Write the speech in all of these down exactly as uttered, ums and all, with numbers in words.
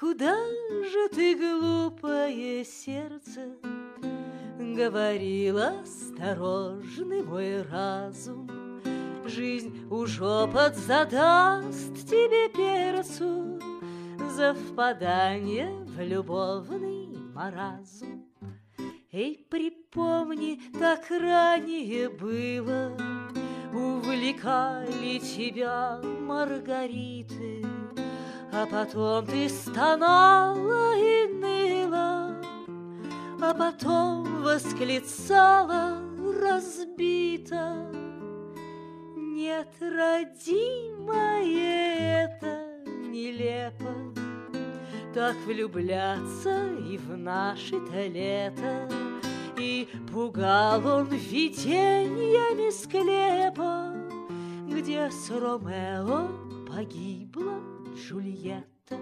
Куда же ты, глупое сердце, говорил осторожный мой разум? Жизнь уж опыт задаст тебе перцу за впадание в любовный маразм. Эй, припомни, как ранее было, увлекали тебя маргариты, а потом ты стонала и ныла, а потом восклицала разбито: нет, родимое, это нелепо, так влюбляться и в наше-то лето. И пугал он видениями склепа, где с Ромео погибла Джульетта.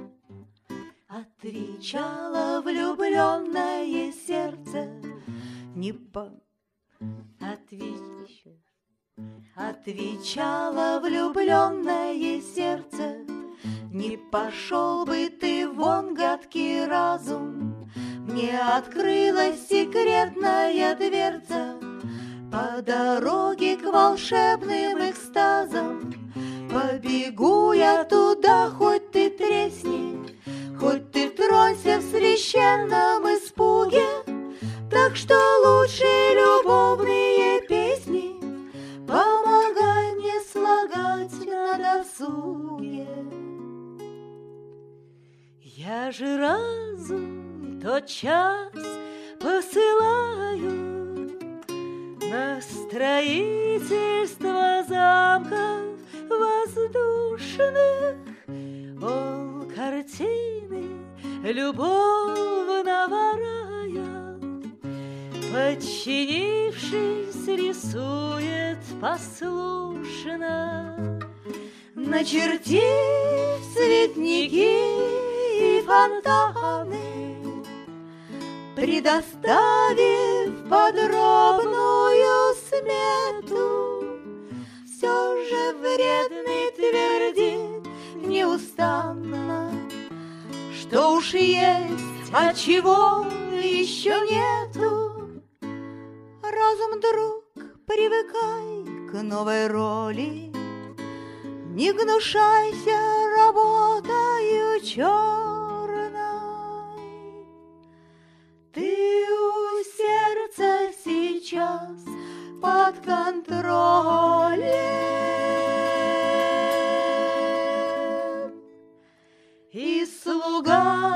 Отвечало влюбленное сердце не по... Отвечало, отвечало влюбленное сердце: не пошел бы ты вон, гадкий разум, мне открылась секретная дверца по дороге к волшебным экстазам. Побегу я туда, хоть ты тресни, хоть ты тронься в священном испуге. Так что лучше любовные песни помогай мне слагать на досуге. Я же разум тотчас посылаю на строительство замков воздушных. Он картины любовного рая, подчинившись, рисует послушно, начертив цветники и фонтаны, предоставив подробную смету. Все же вредный твердит неустанно, что уж есть, а чего еще нету. Разум, друг, привыкай к новой роли, не гнушайся работою черной. Ты у сердца сейчас под контролем, и слуга